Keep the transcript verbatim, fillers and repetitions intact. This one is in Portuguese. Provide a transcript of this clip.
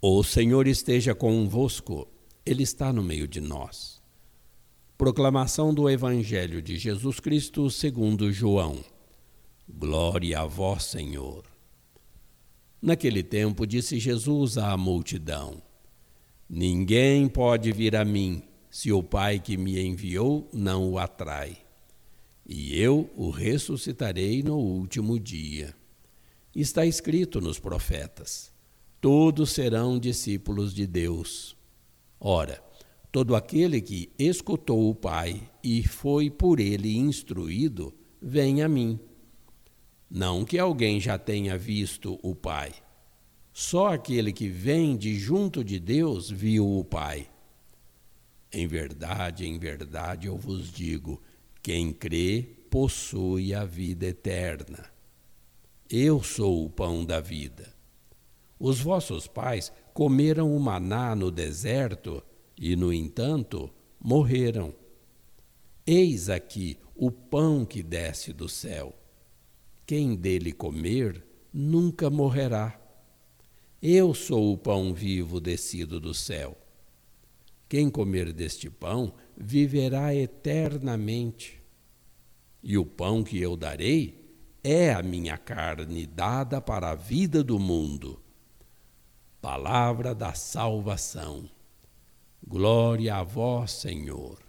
O Senhor esteja convosco, Ele está no meio de nós. Proclamação do Evangelho de Jesus Cristo segundo João. Glória a vós, Senhor. Naquele tempo disse Jesus à multidão: Ninguém pode vir a mim, se o Pai que me enviou não o atrai. E eu o ressuscitarei no último dia. Está escrito nos profetas: todos serão discípulos de Deus. Ora, todo aquele que escutou o Pai e foi por ele instruído, vem a mim. Não que alguém já tenha visto o Pai. Só aquele que vem de junto de Deus viu o Pai. Em verdade, em verdade eu vos digo, quem crê possui a vida eterna. Eu sou o pão da vida. Os vossos pais comeram o maná no deserto e, no entanto, morreram. Eis aqui o pão que desce do céu. Quem dele comer nunca morrerá. Eu sou o pão vivo descido do céu. Quem comer deste pão viverá eternamente. E o pão que eu darei é a minha carne dada para a vida do mundo. Palavra da salvação. Glória a vós, Senhor.